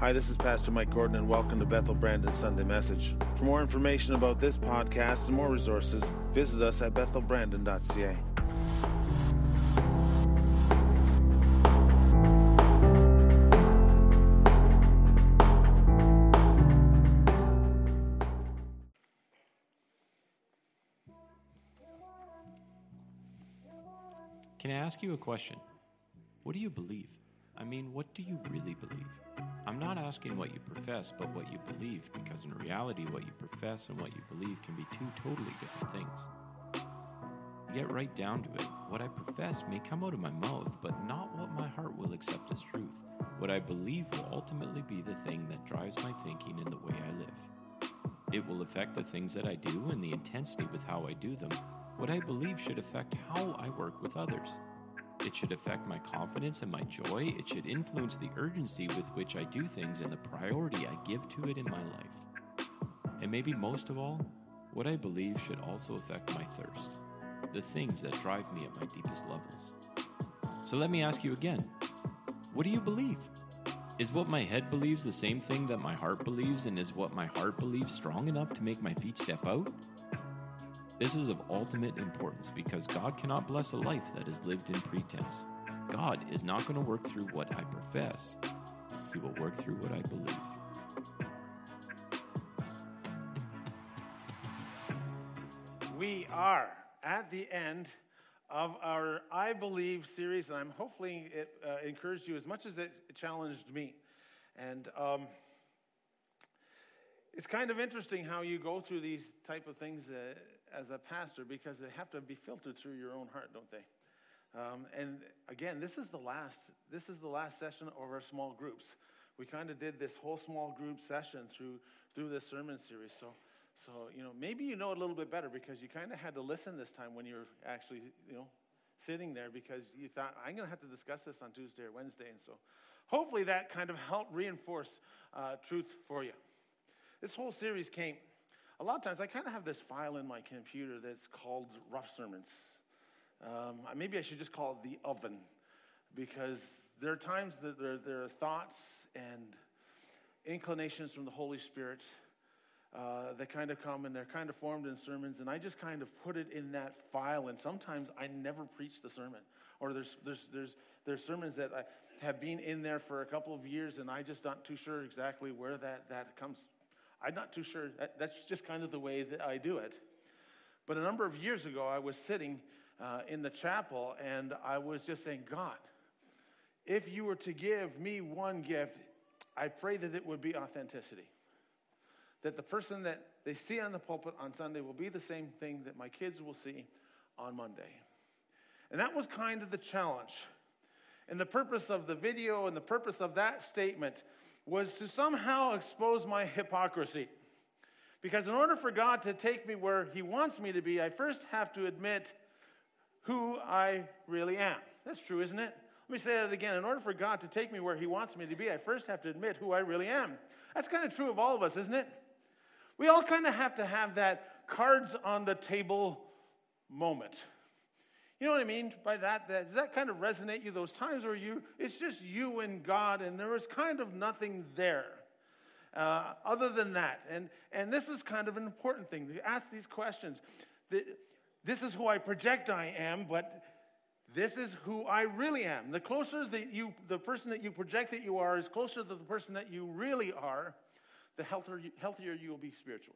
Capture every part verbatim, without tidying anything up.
Hi, this is Pastor Mike Gordon, and welcome to Bethel Brandon Sunday Message. For more information about this podcast and more resources, visit us at bethel brandon dot c a. Can I ask you a question? What do you believe? I mean, what do you really believe? I'm not asking what you profess, but what you believe, because in reality, what you profess and what you believe can be two totally different things. To get right down to it, what I profess may come out of my mouth, but not what my heart will accept as truth. What I believe will ultimately be the thing that drives my thinking and the way I live. It will affect the things that I do and the intensity with how I do them. What I believe should affect how I work with others. It should affect my confidence and my joy. It should influence the urgency with which I do things and the priority I give to it in my life. And maybe most of all, what I believe should also affect my thirst, the things that drive me at my deepest levels. So let me ask you again, what do you believe? Is what my head believes the same thing that my heart believes, and is what my heart believes strong enough to make my feet step out? This is of ultimate importance because God cannot bless a life that is lived in pretense. God is not going to work through what I profess. He will work through what I believe. We are at the end of our I Believe series, and I'm hopefully it uh, encouraged you as much as it challenged me. And um, it's kind of interesting how you go through these type of things uh, as a pastor, because they have to be filtered through your own heart, don't they? Um, and again, this is the last. This is the last session of our small groups. We kind of did this whole small group session through through this sermon series. So, so you know, maybe you know it a little bit better because you kind of had to listen this time when you were actually, you know, sitting there, because you thought, I'm going to have to discuss this on Tuesday or Wednesday, and so hopefully that kind of helped reinforce uh, truth for you. This whole series came. A lot of times I kind of have this file in my computer that's called Rough Sermons. Um, maybe I should just call it the oven, because there are times that there, there are thoughts and inclinations from the Holy Spirit uh, that kind of come, and they're kind of formed in sermons, and I just kind of put it in that file, and sometimes I never preach the sermon. Or there's there's there's there's sermons that I have been in there for a couple of years, and I just not too sure exactly where that, that comes from. I'm not too sure. That's just kind of the way that I do it. But a number of years ago, I was sitting uh, in the chapel, and I was just saying, God, if you were to give me one gift, I pray that it would be authenticity. That the person that they see on the pulpit on Sunday will be the same thing that my kids will see on Monday. And that was kind of the challenge. And the purpose of the video and the purpose of that statement was to somehow expose my hypocrisy. Because in order for God to take me where he wants me to be, I first have to admit who I really am. That's true, isn't it? Let me say that again. In order for God to take me where he wants me to be, I first have to admit who I really am. That's kind of true of all of us, isn't it? We all kind of have to have that cards on the table moment. You know what I mean by that? that? Does that kind of resonate you? Those times where you, it's just you and God, and there is kind of nothing there uh, other than that. And and this is kind of an important thing to ask these questions. This is who I project I am, but this is who I really am. The closer that you, the person that you project that you are, is closer to the person that you really are, the healthier healthier you will be spiritually.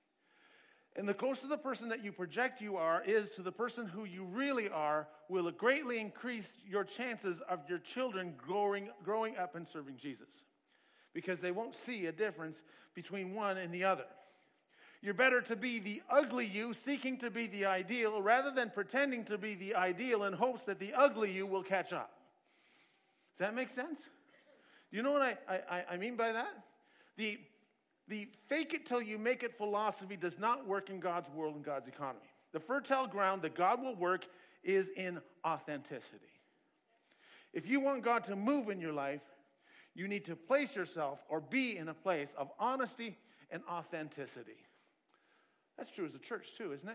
And the closer the person that you project you are is to the person who you really are, will greatly increase your chances of your children growing, growing up and serving Jesus. Because they won't see a difference between one and the other. You're better to be the ugly you, seeking to be the ideal, rather than pretending to be the ideal in hopes that the ugly you will catch up. Does that make sense? Do you know what I, I, I mean by that? The... The fake it till you make it philosophy does not work in God's world and God's economy. The fertile ground that God will work is in authenticity. If you want God to move in your life, you need to place yourself or be in a place of honesty and authenticity. That's true as a church too, isn't it?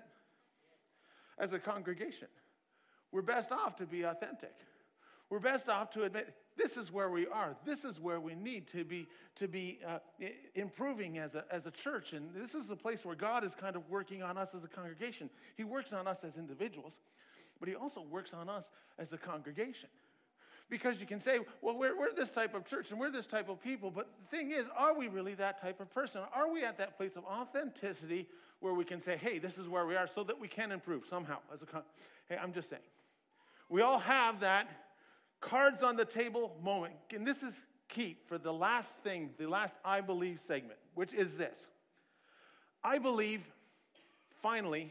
As a congregation, we're best off to be authentic. We're best off to admit, this is where we are. This is where we need to be to be uh, improving as a, as a church. And this is the place where God is kind of working on us as a congregation. He works on us as individuals, but he also works on us as a congregation. Because you can say, well, we're, we're this type of church and we're this type of people. But the thing is, are we really that type of person? Are we at that place of authenticity where we can say, hey, this is where we are so that we can improve somehow? As a con- Hey, I'm just saying. We all have that cards on the table moment. And this is key for the last thing, the last I believe segment, which is this. I believe, finally,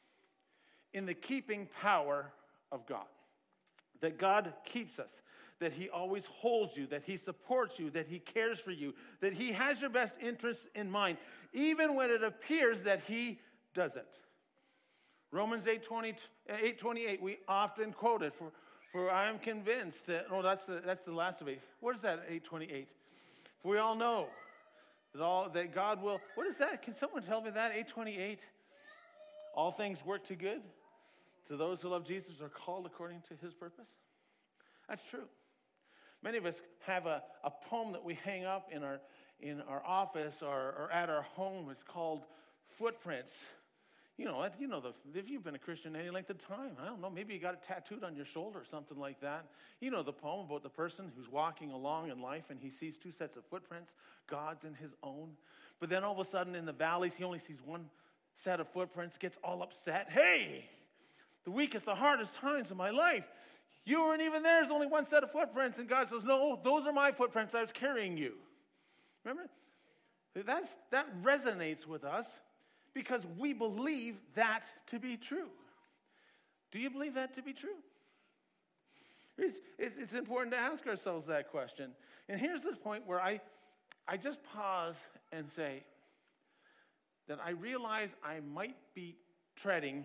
in the keeping power of God. That God keeps us, that he always holds you, that he supports you, that he cares for you, that he has your best interests in mind, even when it appears that he doesn't. Romans eight twenty-eight, we often quote it, for, for I am convinced that, oh, that's the, that's the last of it. What is that, eight twenty-eight? For we all know that, all, that God will, what is that? Can someone tell me that, eight twenty-eight? All things work to good? To those who love Jesus are called according to his purpose. That's true. Many of us have a, a poem that we hang up in our in our office or, or at our home. It's called Footprints. You know, you know the, if you've been a Christian any length of time, I don't know, maybe you got it tattooed on your shoulder or something like that. You know the poem about the person who's walking along in life and he sees two sets of footprints, God's and his own. But then all of a sudden in the valleys, he only sees one set of footprints, gets all upset. Hey! The weakest, the hardest times of my life. You weren't even there. There's only one set of footprints. And God says, no, those are my footprints. I was carrying you. Remember? That's, that resonates with us because we believe that to be true. Do you believe that to be true? It's, it's, it's important to ask ourselves that question. And here's the point where I, I just pause and say that I realize I might be treading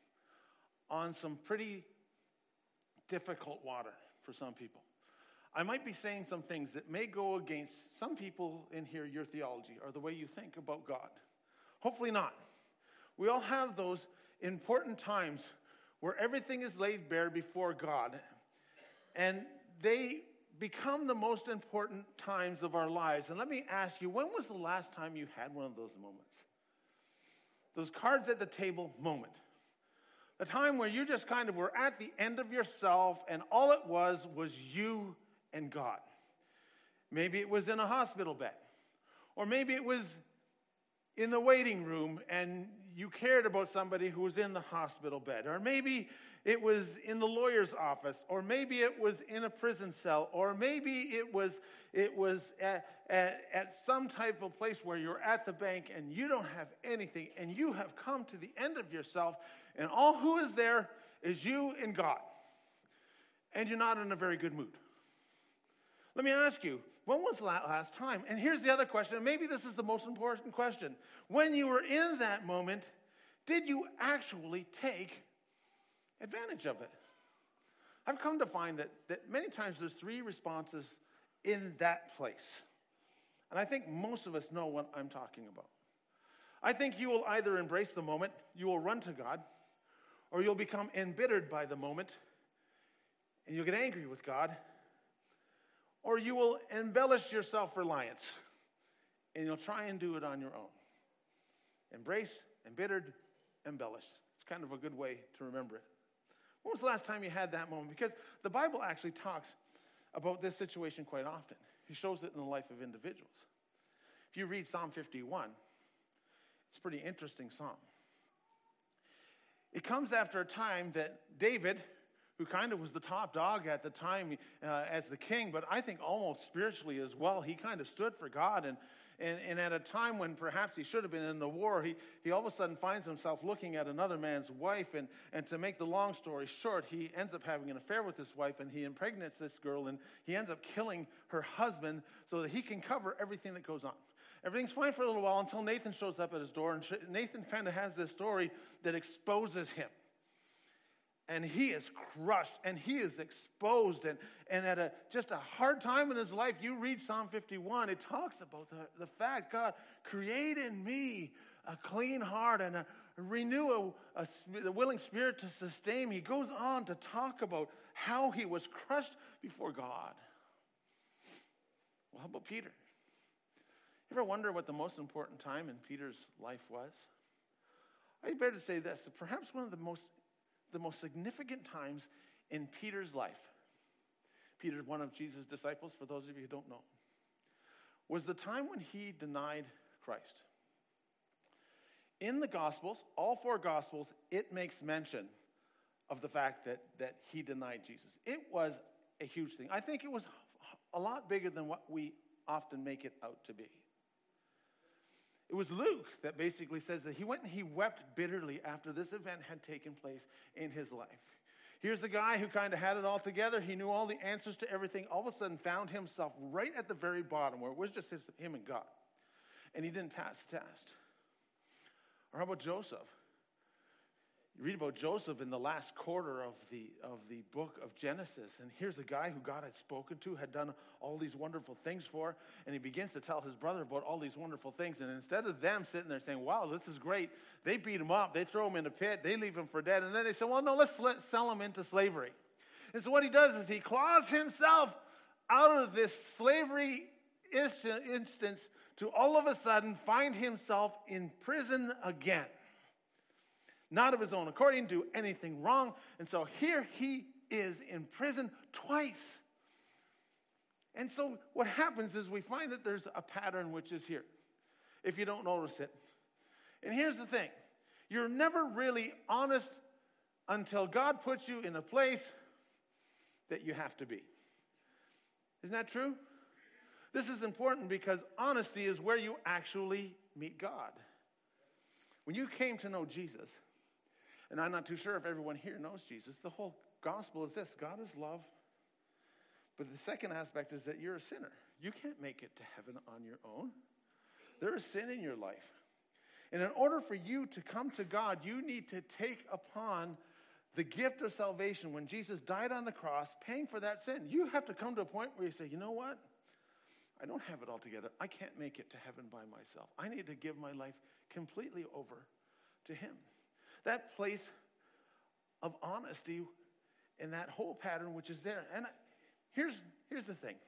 on some pretty difficult water for some people. I might be saying some things that may go against some people in here, your theology, or the way you think about God. Hopefully not. We all have those important times where everything is laid bare before God, and they become the most important times of our lives. And let me ask you, when was the last time you had one of those moments? Those cards at the table moment. A time where you just kind of were at the end of yourself and all it was was you and God. Maybe it was in a hospital bed. Or maybe it was in the waiting room and you cared about somebody who was in the hospital bed. Or maybe it was in the lawyer's office. Or maybe it was in a prison cell. Or maybe it was, it was at, at, at some type of place where you're at the bank and you don't have anything and you have come to the end of yourself. And all who is there is you and God. And you're not in a very good mood. Let me ask you, when was the last time? And here's the other question, and maybe this is the most important question. When you were in that moment, did you actually take advantage of it? I've come to find that, that many times there's three responses in that place. And I think most of us know what I'm talking about. I think you will either embrace the moment, you will run to God, or you'll become embittered by the moment, and you'll get angry with God, or you will embellish your self-reliance, and you'll try and do it on your own. Embrace, embittered, embellish. It's kind of a good way to remember it. When was the last time you had that moment? Because the Bible actually talks about this situation quite often. He shows it in the life of individuals. If you read Psalm fifty-one, it's a pretty interesting psalm. It comes after a time that David, who kind of was the top dog at the time uh, as the king, but I think almost spiritually as well, he kind of stood for God. And, and, and at a time when perhaps he should have been in the war, he, he all of a sudden finds himself looking at another man's wife. And, and to make the long story short, he ends up having an affair with this wife, and he impregnates this girl, and he ends up killing her husband so that he can cover everything that goes on. Everything's fine for a little while until Nathan shows up at his door, and Nathan kind of has this story that exposes him. And he is crushed, and he is exposed, and, and at a just a hard time in his life, you read Psalm fifty-one, it talks about the, the fact, God, create in me a clean heart and a, renew a, a, a willing spirit to sustain me. He goes on to talk about how he was crushed before God. Well, how about Peter? You ever wonder what the most important time in Peter's life was? I better say this, that perhaps one of the most, the most significant times in Peter's life, Peter, one of Jesus' disciples, for those of you who don't know, was the time when he denied Christ. In the Gospels, all four Gospels, it makes mention of the fact that, that he denied Jesus. It was a huge thing. I think it was a lot bigger than what we often make it out to be. It was Luke that basically says that he went and he wept bitterly after this event had taken place in his life. Here's the guy who kind of had it all together. He knew all the answers to everything. All of a sudden found himself right at the very bottom where it was just his, him and God. And he didn't pass the test. Or how about Joseph? You read about Joseph in the last quarter of the, of the book of Genesis. And here's a guy who God had spoken to, had done all these wonderful things for. And he begins to tell his brother about all these wonderful things. And instead of them sitting there saying, wow, this is great, they beat him up. They throw him in a pit. They leave him for dead. And then they say, well, no, let's let, sell him into slavery. And so what he does is he claws himself out of this slavery instance to all of a sudden find himself in prison again. Not of his own accord, he didn't do anything wrong. And so here he is in prison twice. And so what happens is we find that there's a pattern which is here, if you don't notice it. And here's the thing. You're never really honest until God puts you in a place that you have to be. Isn't that true? This is important because honesty is where you actually meet God. When you came to know Jesus, and I'm not too sure if everyone here knows Jesus, the whole gospel is this: God is love. But the second aspect is that you're a sinner. You can't make it to heaven on your own. There is sin in your life. And in order for you to come to God, you need to take upon the gift of salvation. When Jesus died on the cross, paying for that sin, you have to come to a point where you say, you know what? I don't have it all together. I can't make it to heaven by myself. I need to give my life completely over to him. That place of honesty and that whole pattern which is there. And here's, here's the thing.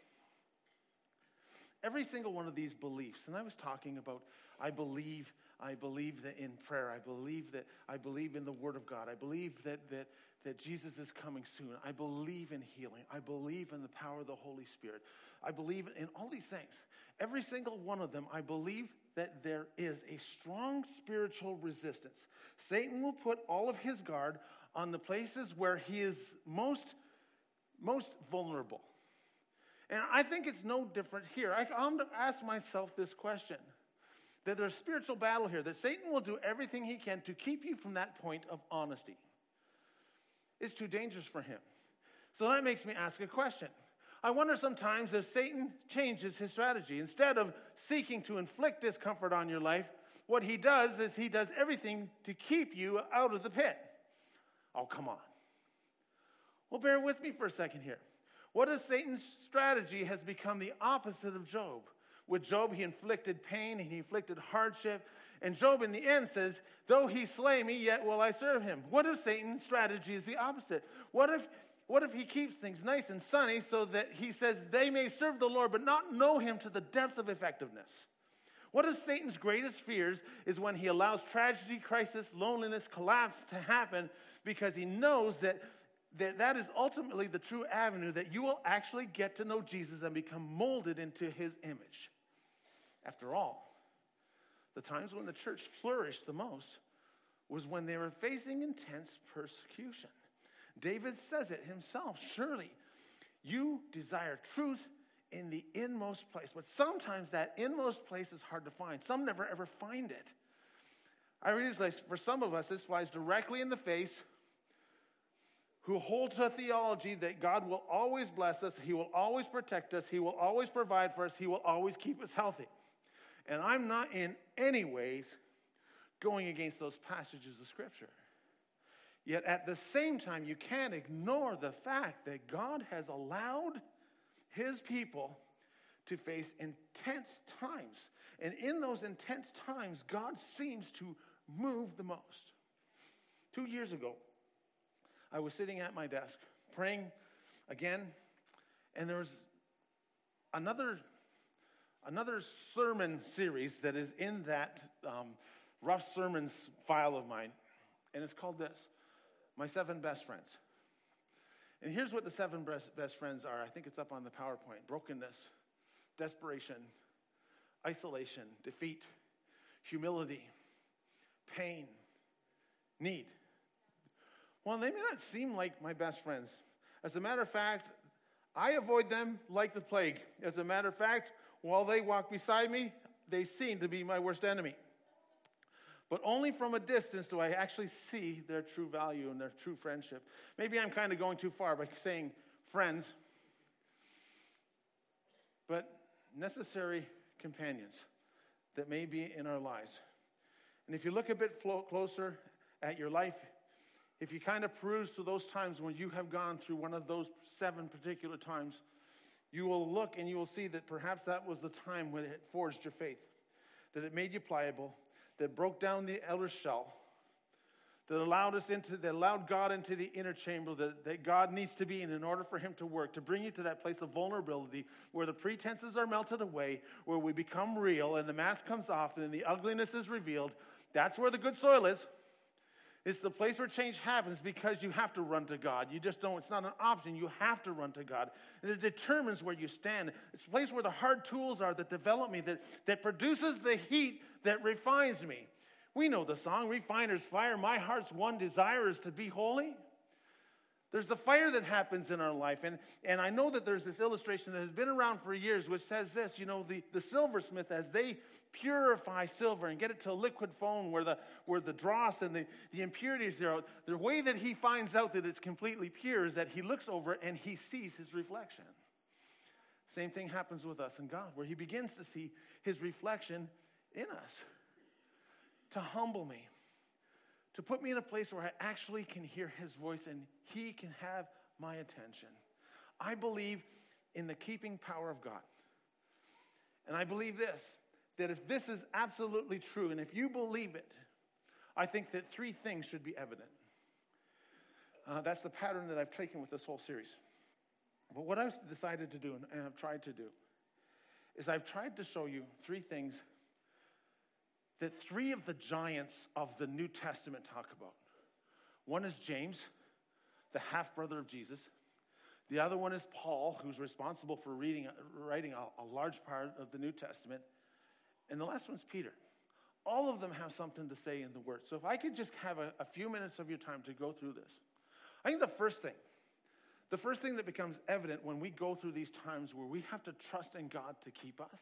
Every single one of these beliefs, and I was talking about, I believe, I believe that in prayer, I believe that, I believe in the Word of God, I believe that, that, that Jesus is coming soon, I believe in healing, I believe in the power of the Holy Spirit, I believe in all these things. Every single one of them, I believe that there is a strong spiritual resistance. Satan will put all of his guard on the places where he is most, most vulnerable. And I think it's no different here. I come to ask myself this question, that there's a spiritual battle here, that Satan will do everything he can to keep you from that point of honesty. It's too dangerous for him. So that makes me ask a question. I wonder sometimes if Satan changes his strategy. Instead of seeking to inflict discomfort on your life, what he does is he does everything to keep you out of the pit. Oh, come on. Well, bear with me for a second here. What if Satan's strategy has become the opposite of Job? With Job, he inflicted pain, he inflicted hardship, and Job in the end says, though he slay me, yet will I serve him. What if Satan's strategy is the opposite? What if What if he keeps things nice and sunny so that he says they may serve the Lord but not know him to the depths of effectiveness? What if Satan's greatest fears is when he allows tragedy, crisis, loneliness, collapse to happen because he knows that that, that is ultimately the true avenue that you will actually get to know Jesus and become molded into his image? After all, the times when the church flourished the most was when they were facing intense persecution. David says it himself, surely you desire truth in the inmost place. But sometimes that inmost place is hard to find. Some never ever find it. I realize like for some of us, this flies directly in the face, who hold to a theology that God will always bless us, he will always protect us, he will always provide for us, he will always keep us healthy. And I'm not in any ways going against those passages of Scripture. Yet at the same time, you can't ignore the fact that God has allowed his people to face intense times. And in those intense times, God seems to move the most. Two years ago, I was sitting at my desk praying again, and there was another another sermon series that is in that um, rough sermons file of mine, and it's called this, My Seven Best Friends. And here's what the seven best, best friends are. I think it's up on the PowerPoint. Brokenness, desperation, isolation, defeat, humility, pain, need. Well, they may not seem like my best friends. As a matter of fact, I avoid them like the plague. As a matter of fact, while they walk beside me, they seem to be my worst enemy. But only from a distance do I actually see their true value and their true friendship. Maybe I'm kind of going too far by saying friends, but necessary companions that may be in our lives. And if you look a bit closer at your life, if you kind of peruse through those times when you have gone through one of those seven particular times, you will look and you will see that perhaps that was the time when it forged your faith, that it made you pliable, that broke down the outer shell, that allowed us into, that allowed God into the inner chamber that, that God needs to be in in order for him to work, to bring you to that place of vulnerability where the pretenses are melted away, where we become real and the mask comes off and the ugliness is revealed. That's where the good soil is. It's the place where change happens because you have to run to God. You just don't, it's not an option. You have to run to God. And it determines where you stand. It's a place where the hard tools are that develop me, that, that produces the heat that refines me. We know the song, Refiner's Fire. My heart's one desire is to be holy. There's the fire that happens in our life. And, and I know that there's this illustration that has been around for years which says this, you know, the, the silversmith, as they purify silver and get it to a liquid foam where the where the dross and the, the impurities are, the way that he finds out that it's completely pure is that he looks over it and he sees his reflection. Same thing happens with us and God, where he begins to see his reflection in us, to humble me, to put me in a place where I actually can hear his voice and he can have my attention. I believe in the keeping power of God. And I believe this, that if this is absolutely true, and if you believe it, I think that three things should be evident. Uh, that's the pattern that I've taken with this whole series. But what I've decided to do, and I've tried to do, is I've tried to show you three things that three of the giants of the New Testament talk about. One is James, the half-brother of Jesus. The other one is Paul, who's responsible for reading, writing a, a large part of the New Testament. And the last one's Peter. All of them have something to say in the Word. So if I could just have a, a few minutes of your time to go through this. I think the first thing, the first thing that becomes evident when we go through these times where we have to trust in God to keep us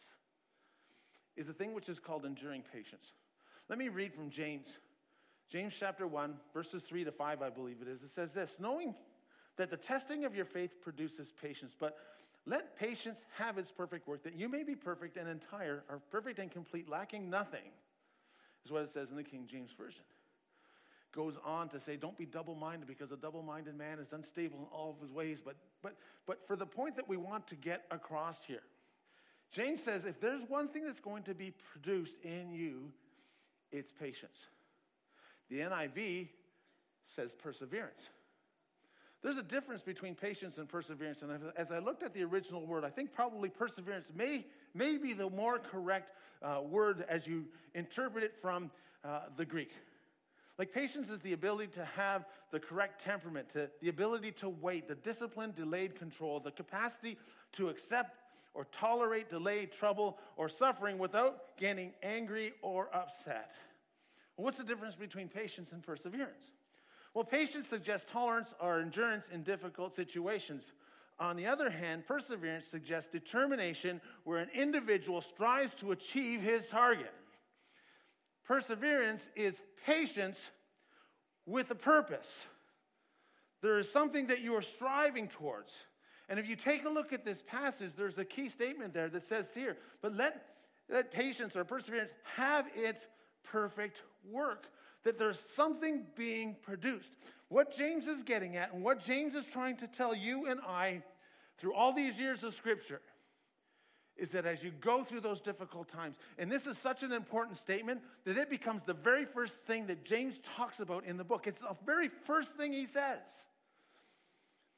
is a thing which is called enduring patience. Let me read from James. James chapter one, verses three to five, I believe it is. It says this, knowing that the testing of your faith produces patience, but let patience have its perfect work, that you may be perfect and entire, or perfect and complete, lacking nothing, is what it says in the King James Version. Goes on to say, don't be double-minded, because a double-minded man is unstable in all of his ways. But, but, but for the point that we want to get across here, James says, if there's one thing that's going to be produced in you, it's patience. The N I V says perseverance. There's a difference between patience and perseverance. And as I looked at the original word, I think probably perseverance may, may be the more correct uh, word as you interpret it from uh, the Greek. Like patience is the ability to have the correct temperament, to, the ability to wait, the disciplined, delayed control, the capacity to accept or tolerate delayed trouble or suffering without getting angry or upset. Well, what's the difference between patience and perseverance? Well, patience suggests tolerance or endurance in difficult situations. On the other hand, perseverance suggests determination where an individual strives to achieve his target. Perseverance is patience with a purpose. There is something that you are striving towards. And if you take a look at this passage, there's a key statement there that says here, but let, let patience or perseverance have its perfect work, that there's something being produced. What James is getting at and what James is trying to tell you and I through all these years of Scripture is that as you go through those difficult times, and this is such an important statement that it becomes the very first thing that James talks about in the book. It's the very first thing he says.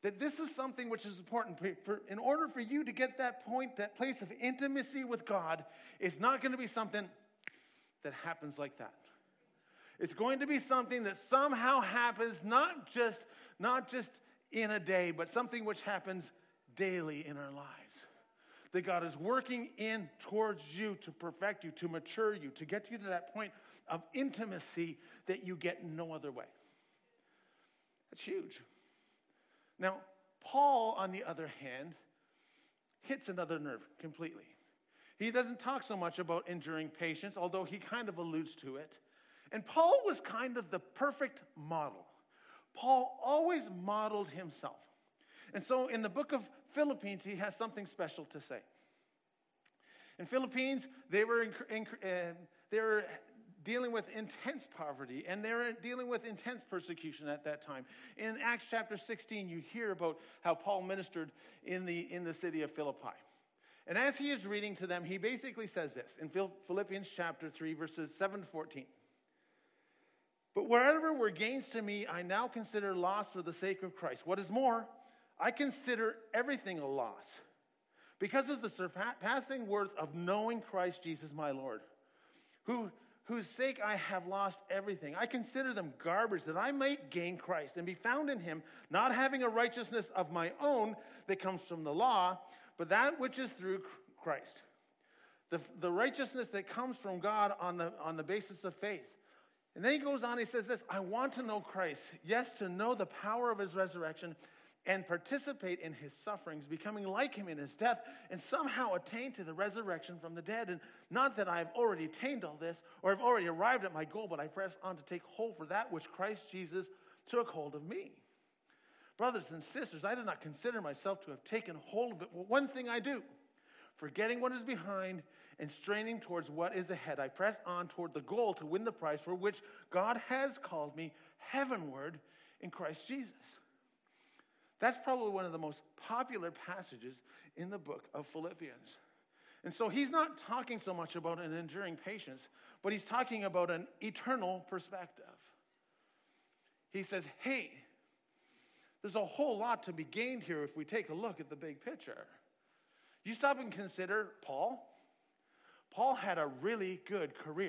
that this is something which is important. For, for, in order for you to get that point, that place of intimacy with God, it's not going to be something that happens like that. It's going to be something that somehow happens, not just, not just in a day, but something which happens daily in our lives. That God is working in towards you to perfect you, to mature you, to get you to that point of intimacy that you get no other way. That's huge. Now, Paul, on the other hand, hits another nerve completely. He doesn't talk so much about enduring patience, although he kind of alludes to it. And Paul was kind of the perfect model. Paul always modeled himself. And so in the book of Philippians, he has something special to say. In Philippines, they were, in, in, uh, they were dealing with intense poverty, and they were dealing with intense persecution at that time. In Acts chapter sixteen, you hear about how Paul ministered in the, in the city of Philippi. And as he is reading to them, he basically says this in Philippians chapter three, verses seven to fourteen. But wherever were gains to me, I now consider loss for the sake of Christ. What is more, I consider everything a loss because of the surpassing worth of knowing Christ Jesus my Lord, who, whose sake I have lost everything. I consider them garbage that I might gain Christ and be found in him, not having a righteousness of my own that comes from the law, but that which is through Christ. The, the righteousness that comes from God on the, on the basis of faith. And then he goes on, he says this, I want to know Christ, yes, to know the power of his resurrection and participate in his sufferings, becoming like him in his death, and somehow attain to the resurrection from the dead. And not that I've already attained all this, or have already arrived at my goal, but I press on to take hold for that which Christ Jesus took hold of me. Brothers and sisters, I do not consider myself to have taken hold of it. Well, one thing I do, forgetting what is behind and straining towards what is ahead, I press on toward the goal to win the prize for which God has called me heavenward in Christ Jesus. That's probably one of the most popular passages in the book of Philippians. And so he's not talking so much about an enduring patience, but he's talking about an eternal perspective. He says, hey, there's a whole lot to be gained here if we take a look at the big picture. You stop and consider Paul. Paul had a really good career.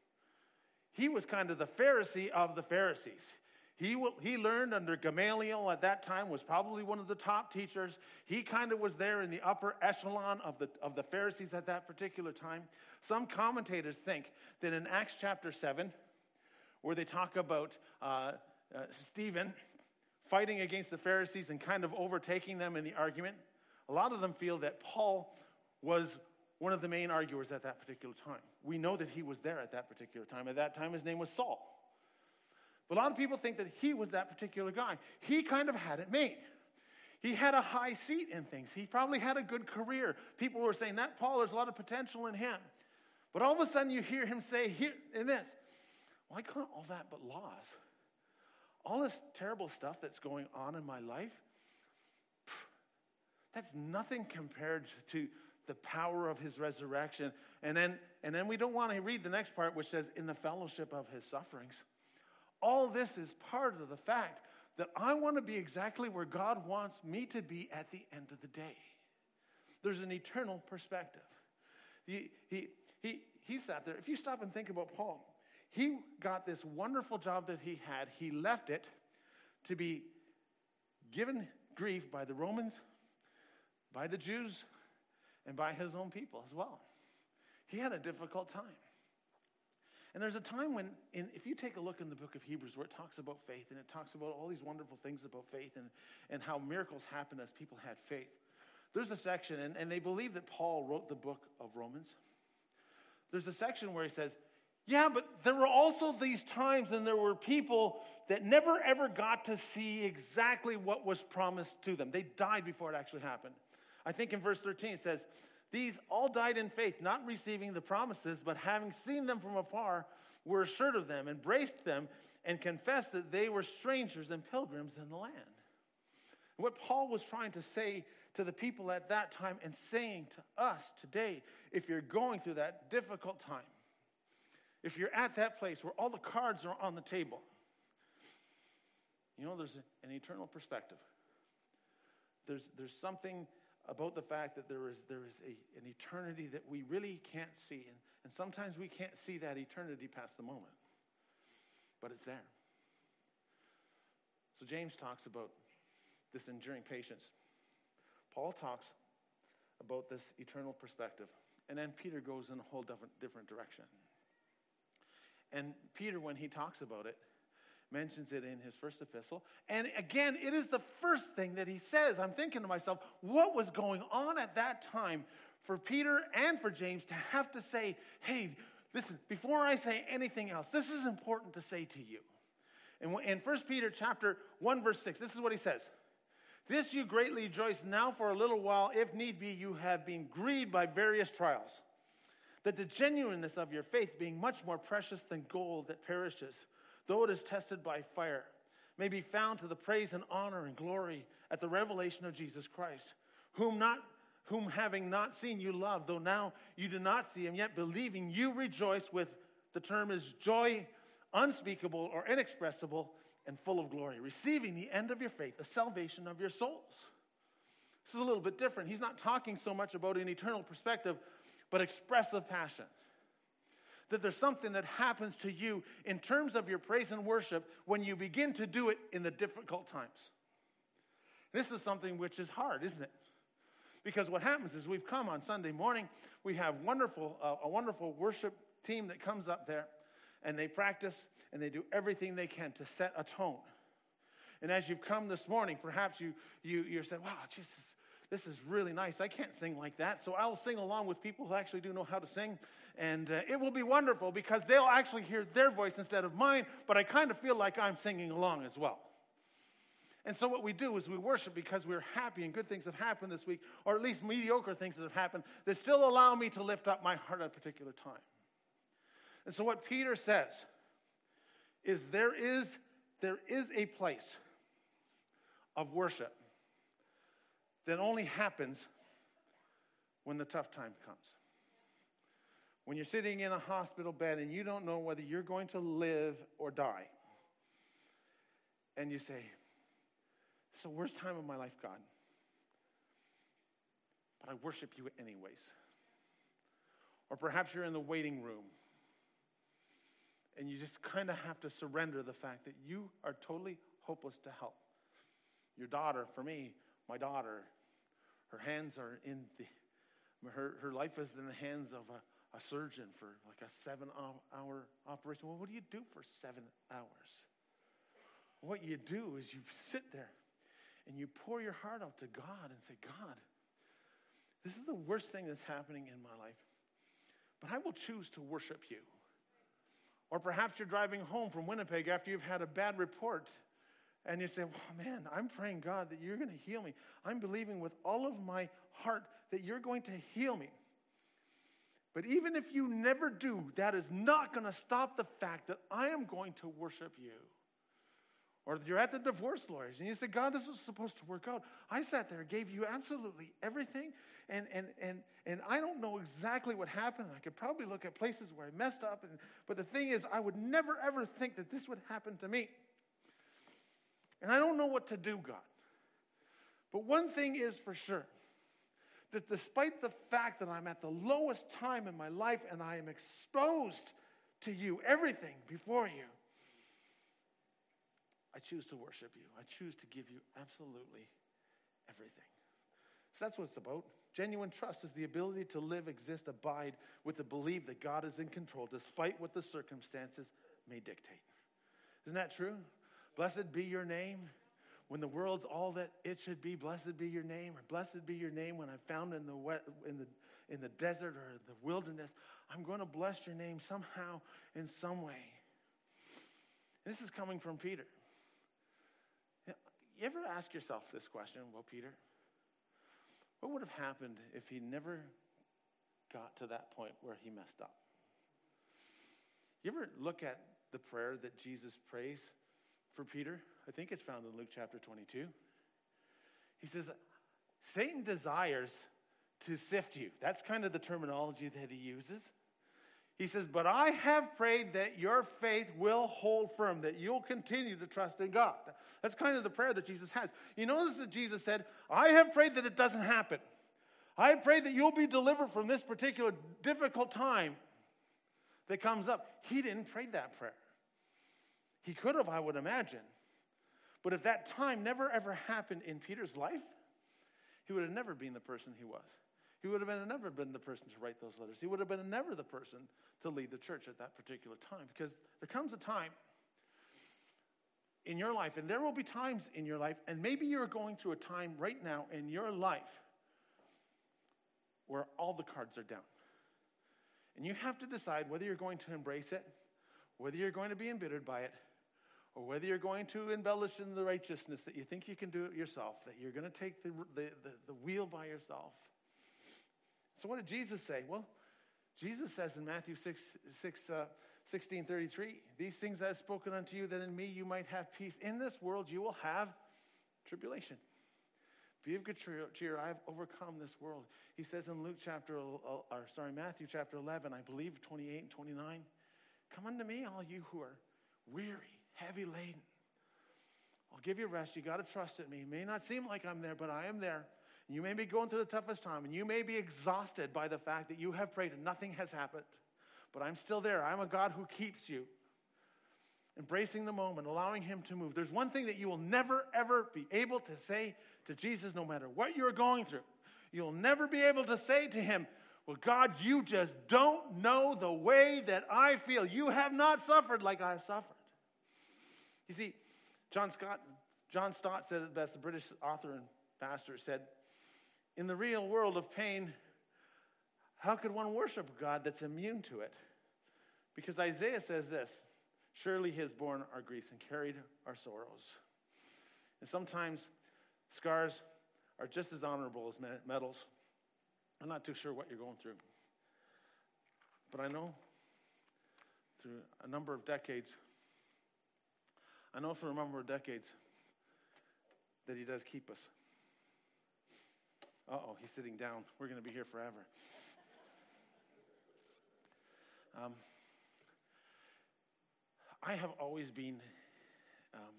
He was kind of the Pharisee of the Pharisees. He, he learned under Gamaliel at that time, was probably one of the top teachers. He kind of was there in the upper echelon of the, of the Pharisees at that particular time. Some commentators think that in Acts chapter seven, where they talk about uh, uh, Stephen fighting against the Pharisees and kind of overtaking them in the argument, a lot of them feel that Paul was one of the main arguers at that particular time. We know that he was there at that particular time. At that time, his name was Saul. But a lot of people think that he was that particular guy. He kind of had it made. He had a high seat in things. He probably had a good career. People were saying, that Paul, there's a lot of potential in him. But all of a sudden, you hear him say here in this, well, I call all that but laws. All this terrible stuff that's going on in my life, that's nothing compared to the power of his resurrection. And then, and then we don't want to read the next part, which says, in the fellowship of his sufferings. All this is part of the fact that I want to be exactly where God wants me to be at the end of the day. There's an eternal perspective. He, he, he, he sat there. If you stop and think about Paul, he got this wonderful job that he had. He left it to be given grief by the Romans, by the Jews, and by his own people as well. He had a difficult time. And there's a time when, in, if you take a look in the book of Hebrews, where it talks about faith, and it talks about all these wonderful things about faith, and, and how miracles happen as people had faith. There's a section, and, and they believe that Paul wrote the book of Romans. There's a section where he says, yeah, but there were also these times, and there were people that never ever got to see exactly what was promised to them. They died before it actually happened. I think in verse thirteen it says, these all died in faith, not receiving the promises, but having seen them from afar, were assured of them, embraced them, and confessed that they were strangers and pilgrims in the land. And what Paul was trying to say to the people at that time and saying to us today, if you're going through that difficult time, if you're at that place where all the cards are on the table, you know, there's an eternal perspective. there's, there's something about the fact that there is, there is a, an eternity that we really can't see. And, and sometimes we can't see that eternity past the moment. But it's there. So James talks about this enduring patience. Paul talks about this eternal perspective. And then Peter goes in a whole different, different direction. And Peter, when he talks about it, mentions it in his first epistle. And again, it is the first thing that he says. I'm thinking to myself, what was going on at that time for Peter and for James to have to say, hey, listen, before I say anything else, this is important to say to you. And in First Peter chapter one, verse six, this is what he says. This you greatly rejoice now for a little while, if need be, you have been grieved by various trials, that the genuineness of your faith, being much more precious than gold that perishes, though it is tested by fire, may be found to the praise and honor and glory at the revelation of Jesus Christ, whom not whom having not seen you love, though now you do not see him, yet believing you rejoice with, the term is joy unspeakable or inexpressible and full of glory, receiving the end of your faith, the salvation of your souls. This is a little bit different. He's not talking so much about an eternal perspective, but expressive passion. That there's something that happens to you in terms of your praise and worship when you begin to do it in the difficult times. This is something which is hard, isn't it? Because what happens is we've come on Sunday morning, we have wonderful uh, a wonderful worship team that comes up there, and they practice, and they do everything they can to set a tone. And as you've come this morning, perhaps you, you, you're saying, wow, Jesus, this is really nice. I can't sing like that, so I'll sing along with people who actually do know how to sing. And uh, it will be wonderful because they'll actually hear their voice instead of mine, but I kind of feel like I'm singing along as well. And so what we do is we worship because we're happy and good things have happened this week, or at least mediocre things that have happened that still allow me to lift up my heart at a particular time. And so what Peter says is there is, there is a place of worship that only happens when the tough time comes. When you're sitting in a hospital bed and you don't know whether you're going to live or die. And you say, it's the worst time of my life, God. But I worship you anyways. Or perhaps you're in the waiting room. And you just kind of have to surrender the fact that you are totally hopeless to help. Your daughter, for me, my daughter, her hands are in the, her, her life is in the hands of a, a surgeon for like a seven-hour operation. Well, what do you do for seven hours? What you do is you sit there and you pour your heart out to God and say, God, this is the worst thing that's happening in my life, but I will choose to worship you. Or perhaps you're driving home from Winnipeg after you've had a bad report, and you say, well, man, I'm praying, God, that you're going to heal me. I'm believing with all of my heart that you're going to heal me. But even if you never do, that is not going to stop the fact that I am going to worship you. Or you're at the divorce lawyers, and you say, God, this was supposed to work out. I sat there, gave you absolutely everything, and and and and I don't know exactly what happened. I could probably look at places where I messed up, and, but the thing is, I would never, ever think that this would happen to me. And I don't know what to do, God. But one thing is for sure, that despite the fact that I'm at the lowest time in my life and I am exposed to you, everything before you, I choose to worship you. I choose to give you absolutely everything. So that's what it's about. Genuine trust is the ability to live, exist, abide with the belief that God is in control despite what the circumstances may dictate. Isn't that true? Blessed be your name when the world's all that it should be. Blessed be your name, or blessed be your name when I'm found in the wet, in the in the desert or the wilderness. I'm going to bless your name somehow in some way. This is coming from Peter. You ever ask yourself this question, well, Peter, what would have happened if he never got to that point where he messed up? You ever look at the prayer that Jesus prays for Peter? I think it's found in Luke chapter twenty-two. He says, Satan desires to sift you. That's kind of the terminology that he uses. He says, but I have prayed that your faith will hold firm, that you'll continue to trust in God. That's kind of the prayer that Jesus has. You notice that Jesus said, I have prayed that it doesn't happen. I have prayed that you'll be delivered from this particular difficult time that comes up. He didn't pray that prayer. He could have, I would imagine. But if that time never ever happened in Peter's life, he would have never been the person he was. He would have been, never been the person to write those letters. He would have been never the person to lead the church at that particular time. Because there comes a time in your life, and there will be times in your life, and maybe you're going through a time right now in your life where all the cards are down. And you have to decide whether you're going to embrace it, whether you're going to be embittered by it, or whether you're going to embellish in the righteousness that you think you can do it yourself, that you're going to take the, the, the, the wheel by yourself. So what did Jesus say? Well, Jesus says in Matthew six, six, uh, sixteen thirty-three, these things I have spoken unto you, that in me you might have peace. In this world you will have tribulation. Be of good cheer, I have overcome this world. He says in Luke chapter, or sorry, Matthew chapter eleven, I believe twenty-eight and twenty-nine, come unto me, all you who are weary, heavy laden. I'll give you rest. You got to trust in me. It may not seem like I'm there, but I am there. You may be going through the toughest time, and you may be exhausted by the fact that you have prayed and nothing has happened. But I'm still there. I'm a God who keeps you. Embracing the moment, allowing him to move. There's one thing that you will never, ever be able to say to Jesus, no matter what you're going through. You'll never be able to say to him, well, God, you just don't know the way that I feel. You have not suffered like I've suffered. You see, John Scott, John Stott said it best, the British author and pastor said, in the real world of pain, how could one worship a God that's immune to it? Because Isaiah says this, surely he has borne our griefs and carried our sorrows. And sometimes scars are just as honorable as medals. I'm not too sure what you're going through. But I know through a number of decades, I know for a number of decades that he does keep us. Uh-oh, he's sitting down. We're going to be here forever. Um, I have always been um,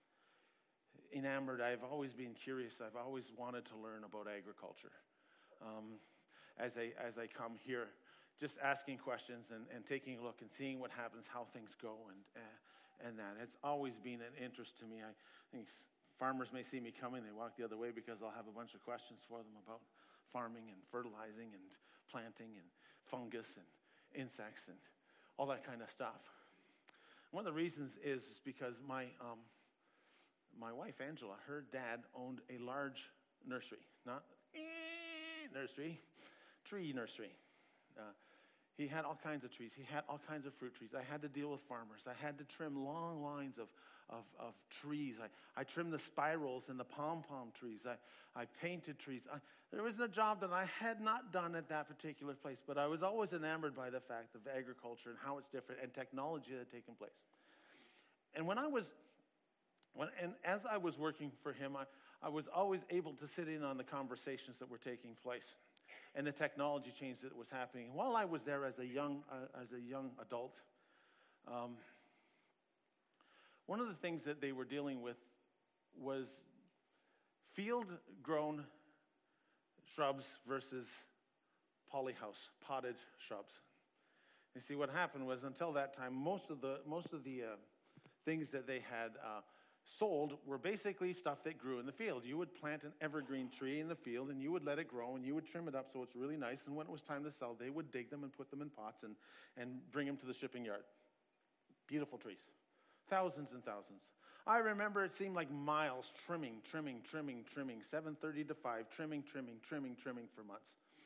enamored. I've always been curious. I've always wanted to learn about agriculture. Um, as I as I come here, just asking questions and, and taking a look and seeing what happens, how things go, and uh, and that. It's always been an interest to me. I think farmers may see me coming. They walk the other way because I'll have a bunch of questions for them about farming and fertilizing and planting and fungus and insects and all that kind of stuff. One of the reasons is, is because my um, my wife, Angela, her dad owned a large nursery. Not nursery, tree nursery. Uh, he had all kinds of trees. He had all kinds of fruit trees. I had to deal with farmers. I had to trim long lines of, of, of trees. I, I trimmed the spirals and the pom-pom trees. I, I painted trees. I, there wasn't a job that I had not done at that particular place, but I was always enamored by the fact of agriculture and how it's different and technology that had taken place. And when I was, when, and as I was working for him, I, I was always able to sit in on the conversations that were taking place and the technology change that was happening. And while I was there as a young, uh, as a young adult, um, one of the things that they were dealing with was field-grown shrubs versus polyhouse, potted shrubs. You see, what happened was until that time, most of the most of the uh, things that they had uh, sold were basically stuff that grew in the field. You would plant an evergreen tree in the field, and you would let it grow, and you would trim it up so it's really nice. And when it was time to sell, they would dig them and put them in pots and, and bring them to the shipping yard. Beautiful trees. Thousands and thousands. I remember it seemed like miles trimming, trimming, trimming, trimming, seven thirty to five, trimming, trimming, trimming, trimming for months.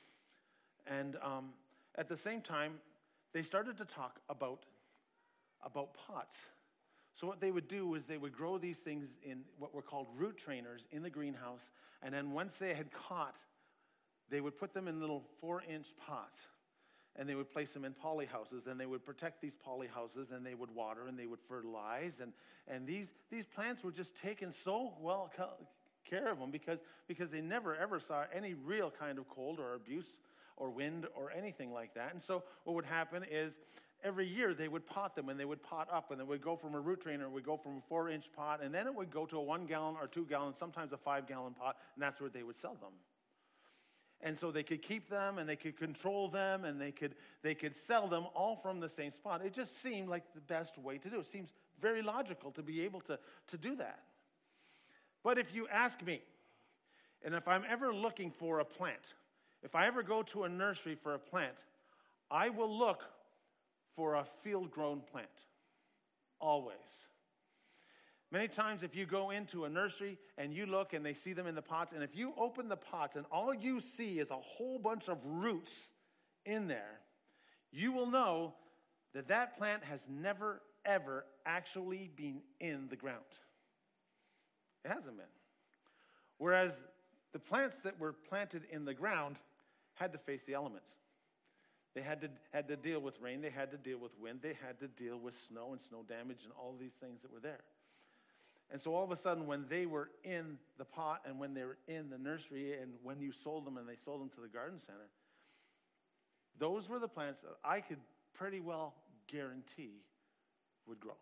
And um, at the same time, they started to talk about, about pots. So what they would do is they would grow these things in what were called root trainers in the greenhouse, and then once they had caught, they would put them in little four-inch pots, and they would place them in polyhouses, and they would protect these polyhouses, and they would water, and they would fertilize, and, and these, these plants were just taken so well care of them because, because they never, ever saw any real kind of cold or abuse or wind or anything like that. And so what would happen is every year they would pot them, and they would pot up, and it would go from a root trainer, it would go from a four-inch pot, and then it would go to a one-gallon or two-gallon, sometimes a five-gallon pot, and that's where they would sell them. And so they could keep them, and they could control them, and they could they could sell them all from the same spot. It just seemed like the best way to do it. It seems very logical to be able to, to do that. But if you ask me, and if I'm ever looking for a plant, if I ever go to a nursery for a plant, I will look for a field-grown plant, always. Many times if you go into a nursery and you look and they see them in the pots, and if you open the pots and all you see is a whole bunch of roots in there, you will know that that plant has never, ever actually been in the ground. It hasn't been. Whereas the plants that were planted in the ground had to face the elements. They had to, had to deal with rain. They had to deal with wind. They had to deal with snow and snow damage and all these things that were there. And so all of a sudden, when they were in the pot and when they were in the nursery and when you sold them and they sold them to the garden center, those were the plants that I could pretty well guarantee would grow.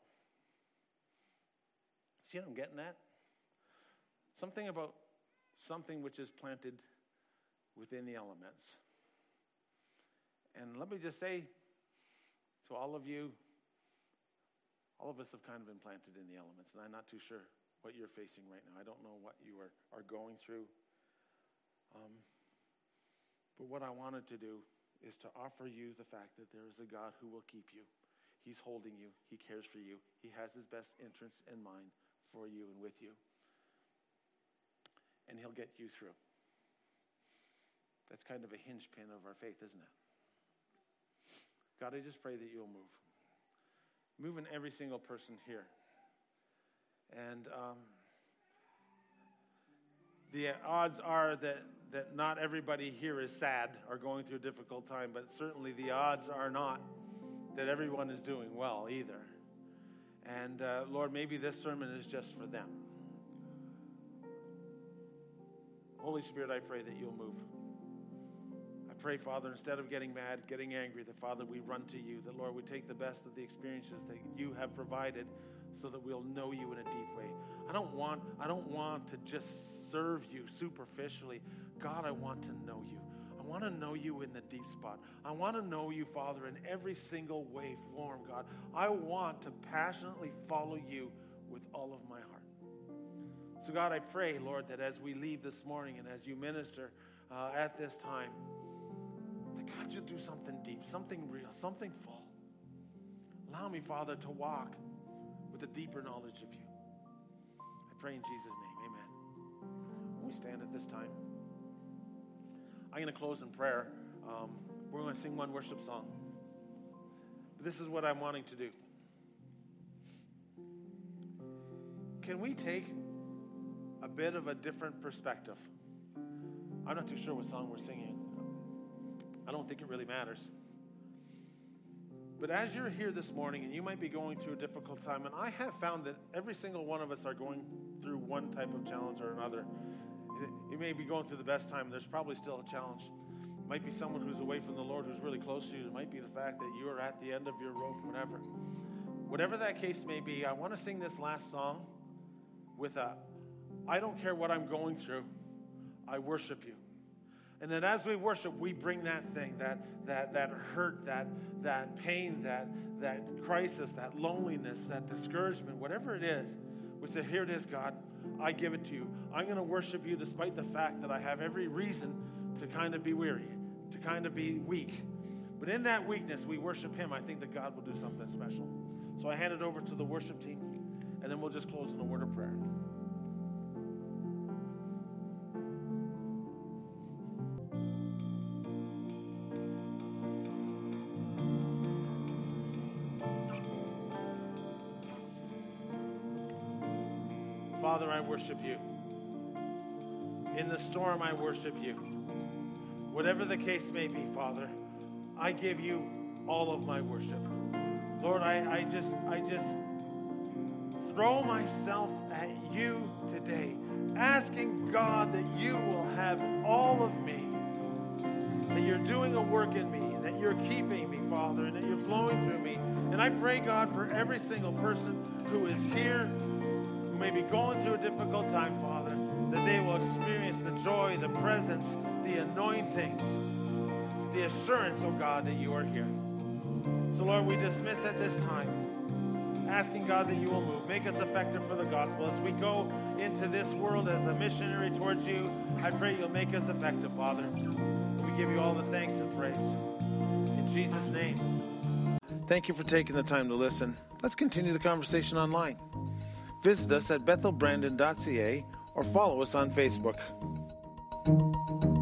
See what I'm getting at? Something about something which is planted within the elements. And let me just say to all of you, all of us have kind of been planted in the elements, and I'm not too sure what you're facing right now. I don't know what you are, are going through. Um, but what I wanted to do is to offer you the fact that there is a God who will keep you. He's holding you. He cares for you. He has his best interests in mind for you and with you. And he'll get you through. That's kind of a hinge pin of our faith, isn't it? God, I just pray that you'll move. Move in every single person here. And um, the odds are that, that not everybody here is sad or going through a difficult time, but certainly the odds are not that everyone is doing well either. And uh, Lord, maybe this sermon is just for them. Holy Spirit, I pray that you'll move. I pray, Father, instead of getting mad, getting angry, that, Father, we run to you, that, Lord, we take the best of the experiences that you have provided so that we'll know you in a deep way. I don't want, I don't want to just serve you superficially. God, I want to know you. I want to know you in the deep spot. I want to know you, Father, in every single way, form, God. I want to passionately follow you with all of my heart. So, God, I pray, Lord, that as we leave this morning and as you minister uh, at this time, that God, you'll do something deep, something real, something full. Allow me, Father, to walk with a deeper knowledge of you. I pray in Jesus' name, amen. When we stand at this time, I'm going to close in prayer. Um, we're going to sing one worship song. But this is what I'm wanting to do. Can we take a bit of a different perspective? I'm not too sure what song we're singing. I don't think it really matters. But as you're here this morning, and you might be going through a difficult time, and I have found that every single one of us are going through one type of challenge or another. You may be going through the best time. There's probably still a challenge. It might be someone who's away from the Lord who's really close to you. It might be the fact that you are at the end of your rope, whatever. Whatever that case may be, I want to sing this last song with a, I don't care what I'm going through, I worship you. And then as we worship, we bring that thing, that that that hurt, that that pain, that that crisis, that loneliness, that discouragement, whatever it is, we say, here it is, God, I give it to you. I'm going to worship you despite the fact that I have every reason to kind of be weary, to kind of be weak. But in that weakness, we worship him. I think that God will do something special. So I hand it over to the worship team, and then we'll just close in a word of prayer. Father, I worship you. In the storm, I worship you. Whatever the case may be, Father, I give you all of my worship. Lord, I, I just I just throw myself at you today, asking God that you will have all of me. that you're doing a work in me, and that you're keeping me, Father, and that you're flowing through me. And I pray, God, for every single person who is here, who may be going through a difficult time, Father, that they will experience the joy, the presence, the anointing, the assurance, oh God, that you are here. So, Lord, we dismiss at this time, asking, God, that you will move. Make us effective for the gospel. As we go into this world as a missionary towards you, I pray you'll make us effective, Father. We give you all the thanks and praise. In Jesus' name. Thank you for taking the time to listen. Let's continue the conversation online. Visit us at bethel brandon dot c a or follow us on Facebook.